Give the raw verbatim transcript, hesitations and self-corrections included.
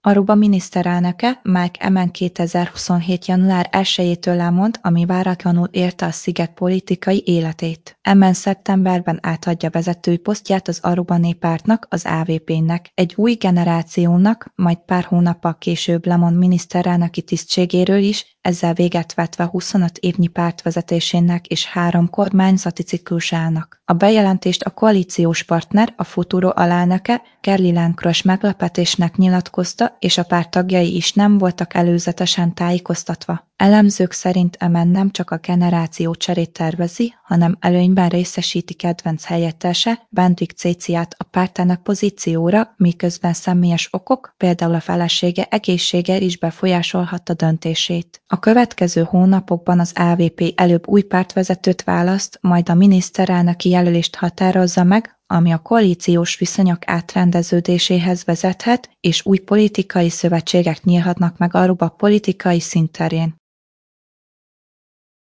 Aruba miniszterelnöke Mike Emen kétezer-huszonhét. január elsejétől lemond, ami váratlanul érte a sziget politikai életét. Emen szeptemberben átadja vezetői posztját az Aruba Néppártnak, az á vé pének. Egy új generációnak, majd pár hónappal később lemond miniszterelnöki tisztségéről is, ezzel véget vetve huszonöt évnyi pártvezetésének és három kormányzati ciklusának. A bejelentést a koalíciós partner, a Futuro alelnöke, Kerry Lenkrosh meglepetésnek nyilatkozta, és a párt tagjai is nem voltak előzetesen tájékoztatva. Elemzők szerint Emen nem csak a generáció cserét tervezi, hanem előnyben részesíti kedvenc helyettese, Benedikt Céciát a pártának pozícióra, miközben személyes okok, például a felesége egészsége is befolyásolhatta döntését. A következő hónapokban az á vé pé előbb új pártvezetőt választ, majd a miniszterelnöki jelölést határozza meg, ami a koalíciós viszonyok átrendeződéséhez vezethet, és új politikai szövetségek nyílhatnak meg Aruba politikai színterén.